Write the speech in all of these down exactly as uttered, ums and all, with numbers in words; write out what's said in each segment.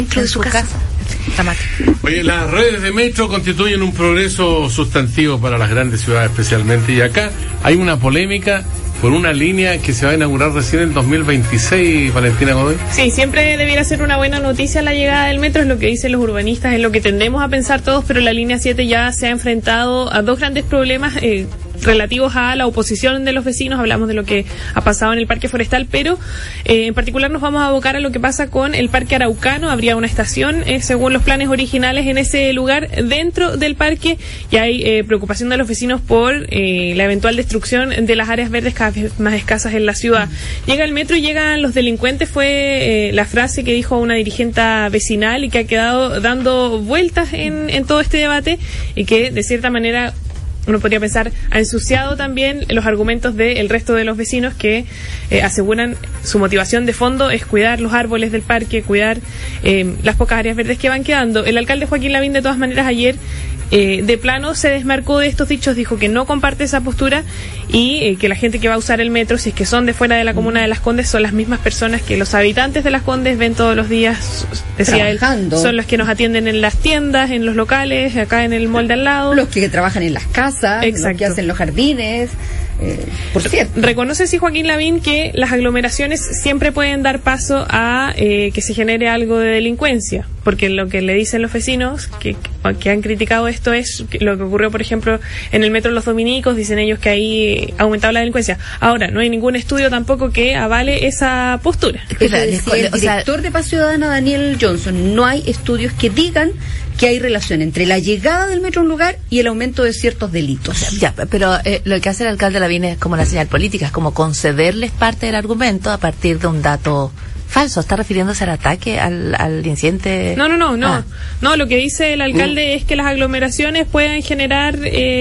en su casa. Oye, las redes de metro constituyen un progreso sustantivo para las grandes ciudades especialmente, y acá hay una polémica por una línea que se va a inaugurar recién en dos mil veintiséis, Valentina Godoy. Sí, siempre debiera ser una buena noticia la llegada del metro, es lo que dicen los urbanistas, es lo que tendemos a pensar todos, pero la línea siete ya se ha enfrentado a dos grandes problemas eh, relativos a la oposición de los vecinos. Hablamos de lo que ha pasado en el Parque Forestal, pero eh, en particular nos vamos a abocar a lo que pasa con el Parque Araucano. Habría una estación, eh, según los planes originales, en ese lugar dentro del parque, y hay eh, preocupación de los vecinos por eh, la eventual destrucción de las áreas verdes cada vez más escasas en la ciudad. Llega el metro y llegan los delincuentes, fue eh, la frase que dijo una dirigente vecinal y que ha quedado dando vueltas en, en todo este debate, y que de cierta manera uno podría pensar ha ensuciado también los argumentos del resto de los vecinos que eh, aseguran su motivación de fondo es cuidar los árboles del parque, cuidar eh, las pocas áreas verdes que van quedando. El alcalde Joaquín Lavín, de todas maneras, ayer eh, de plano se desmarcó de estos dichos, dijo que no comparte esa postura y eh, que la gente que va a usar el metro, si es que son de fuera de la comuna de Las Condes, son las mismas personas que los habitantes de Las Condes ven todos los días, decía él, son los que nos atienden en las tiendas, en los locales, acá en el mall de al lado, los que trabajan en las casas, exacto, los que hacen los jardines. Eh, por cierto, reconoce sí Joaquín Lavín que las aglomeraciones siempre pueden dar paso a eh, que se genere algo de delincuencia, porque lo que le dicen los vecinos que, que han criticado esto es lo que ocurrió, por ejemplo, en el metro Los Dominicos. Dicen ellos que ahí ha aumentado la delincuencia. Ahora, no hay ningún estudio tampoco que avale esa postura. Eso decía el director de Paz Ciudadana, Daniel Johnson. No hay estudios que digan que hay relación entre la llegada del metro a un lugar y el aumento de ciertos delitos. O sea, ya, pero eh, lo que hace el alcalde Lavín es como la señal política, es como concederles parte del argumento a partir de un dato falso. ¿Está refiriéndose al ataque, al, al incidente? No, no, no, no. Ah. No, lo que dice el alcalde mm. es que las aglomeraciones pueden generar...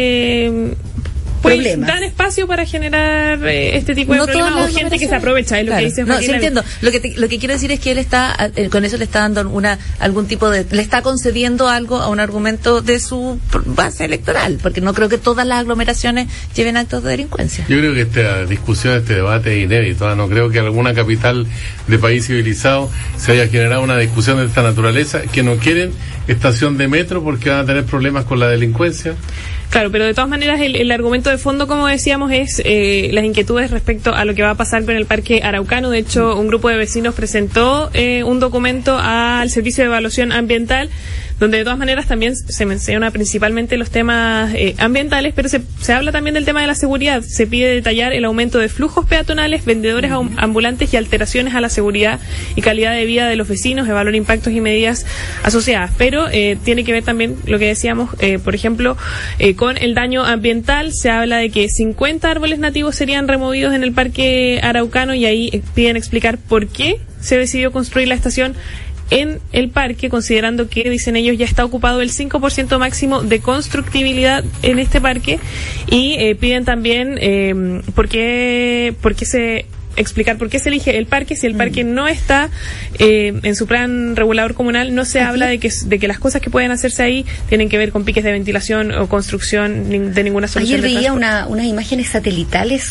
Eh, Pues problemas. Dan espacio para generar eh, este tipo de no problemas o gente que se aprovecha, es lo claro. que dice No, Joaquín sí Lavín. entiendo. Lo que te, lo que quiero decir es que él está, eh, con eso le está dando una algún tipo de, le está concediendo algo a un argumento de su base electoral, porque no creo que todas las aglomeraciones lleven actos de delincuencia. Yo creo que esta discusión, este debate es inédito. No creo que alguna capital de país civilizado se haya generado una discusión de esta naturaleza, que no quieren estación de metro porque van a tener problemas con la delincuencia. Claro, pero de todas maneras el, el argumento de fondo, como decíamos, es eh, las inquietudes respecto a lo que va a pasar con el Parque Araucano. De hecho, un grupo de vecinos presentó eh, un documento al Servicio de Evaluación Ambiental, donde de todas maneras también se menciona principalmente los temas eh, ambientales, pero se, se habla también del tema de la seguridad. Se pide detallar el aumento de flujos peatonales, vendedores uh-huh. ambulantes y alteraciones a la seguridad y calidad de vida de los vecinos, evaluar impactos y medidas asociadas. Pero eh, tiene que ver también lo que decíamos, eh, por ejemplo, eh, con el daño ambiental. Se habla de que cincuenta árboles nativos serían removidos en el Parque Araucano, y ahí eh, piden explicar por qué se decidió construir la estación en el parque, considerando que, dicen ellos, ya está ocupado el cinco por ciento máximo de constructibilidad en este parque, y eh, piden también eh, por qué, por qué se explicar por qué se elige el parque. Si el parque no está eh, en su plan regulador comunal, no se uh-huh. habla de que de que las cosas que pueden hacerse ahí tienen que ver con piques de ventilación o construcción de ninguna solución. Ayer veía una, unas imágenes satelitales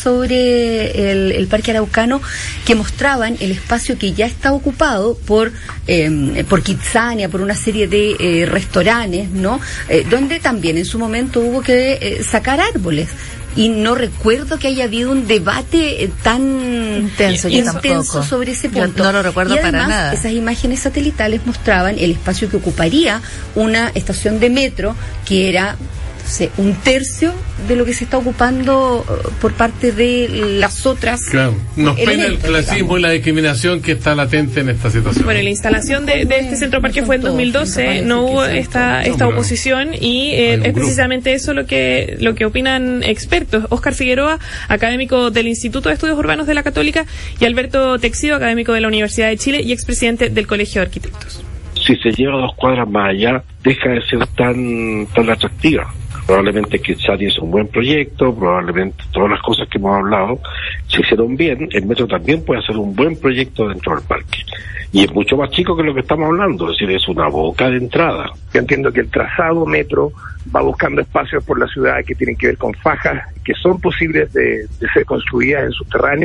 sobre el, el Parque Araucano que mostraban el espacio que ya está ocupado por eh, por Kitsania, por una serie de eh, restaurantes, ¿no? Eh, donde también en su momento hubo que eh, sacar árboles. Y no recuerdo que haya habido un debate eh, tan intenso, yo intenso sobre ese punto. Yo no lo recuerdo y además, para nada. Esas imágenes satelitales mostraban el espacio que ocuparía una estación de metro, que era sé, un tercio de lo que se está ocupando uh, por parte de las otras. Claro, nos pena el clasismo, digamos, y la discriminación que está latente en esta situación. Bueno, la instalación de, de este centro parque fue en dos mil doce, no hubo esta esta oposición, y eh, es precisamente eso lo que lo que opinan expertos. Óscar Figueroa, académico del Instituto de Estudios Urbanos de la Católica, y Alberto Texido, académico de la Universidad de Chile y expresidente del Colegio de Arquitectos. Si se lleva dos cuadras más allá, deja de ser tan tan atractiva. Probablemente Kitsania es un buen proyecto, probablemente todas las cosas que hemos hablado se hicieron bien. El metro también puede ser un buen proyecto dentro del parque, y es mucho más chico que lo que estamos hablando, es decir, es una boca de entrada. Yo entiendo que el trazado metro va buscando espacios por la ciudad que tienen que ver con fajas que son posibles de, de ser construidas en subterráneo,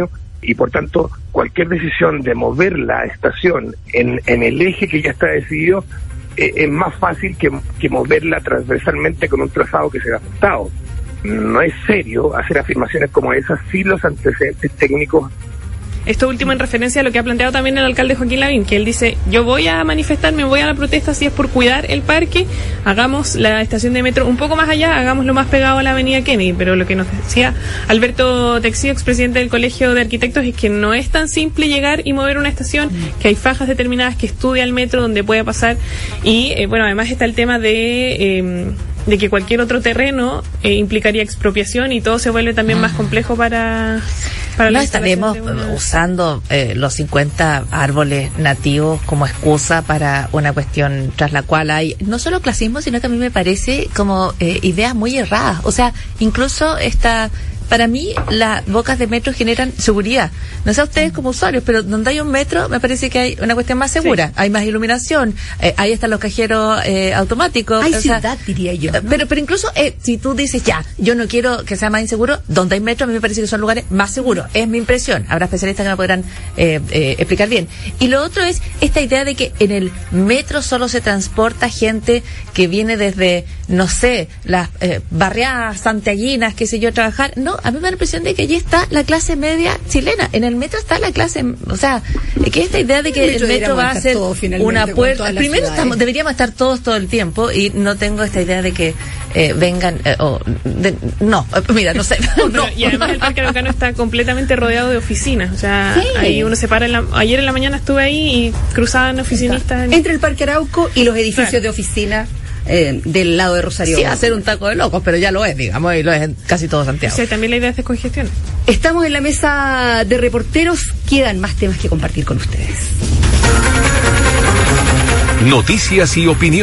y por tanto cualquier decisión de mover la estación en, en el eje que ya está decidido eh, es más fácil que, que moverla transversalmente con un trazado que se ha afectado. No es serio hacer afirmaciones como esas sin los antecedentes técnicos. Esto último en referencia a lo que ha planteado también el alcalde Joaquín Lavín, que él dice, yo voy a manifestarme, voy a la protesta si es por cuidar el parque, hagamos la estación de metro un poco más allá, hagámoslo más pegado a la avenida Kennedy, pero lo que nos decía Alberto Texío, expresidente del Colegio de Arquitectos, es que no es tan simple llegar y mover una estación, que hay fajas determinadas que estudia el metro donde puede pasar, y eh, bueno, además está el tema de... Eh, de que cualquier otro terreno eh, implicaría expropiación y todo se vuelve también más complejo para... para no la estaremos una... usando eh, los cincuenta árboles nativos como excusa para una cuestión tras la cual hay no solo clasismo, sino que a mí me parece como eh, ideas muy erradas. O sea, incluso esta... Para mí, las bocas de metro generan seguridad. No sé a ustedes como usuarios, pero donde hay un metro, me parece que hay una cuestión más segura. Sí. Hay más iluminación, eh, ahí están los cajeros eh, automáticos. Hay o ciudad, sea, diría yo, ¿no? Pero, pero incluso, eh, si tú dices, ya, yo no quiero que sea más inseguro, donde hay metro, a mí me parece que son lugares más seguros. Es mi impresión. Habrá especialistas que me podrán eh, eh, explicar bien. Y lo otro es esta idea de que en el metro solo se transporta gente que viene desde, no sé, las eh, barriadas santiaguinas, qué sé yo, a trabajar. No, a mí me da la impresión de que allí está la clase media chilena. En el metro está la clase, o sea, que esta idea de que el metro, el metro va a ser una puerta. Primero estamos, deberíamos estar todos todo el tiempo y no tengo esta idea de que eh, vengan, eh, o de, no, mira, no sé. No, no. Y además el Parque Araucano está completamente rodeado de oficinas. O sea, sí. Ahí uno se para. En la, ayer en la mañana estuve ahí y cruzaban oficinistas. En... Entre el Parque Arauco y los edificios claro. de oficina. Eh, del lado de Rosario. Sí, hacer un taco de locos, pero ya lo es, digamos, y lo es en casi todo Santiago. O sea, también la idea es descongestión. Estamos en la mesa de reporteros, quedan más temas que compartir con ustedes. Noticias y opiniones.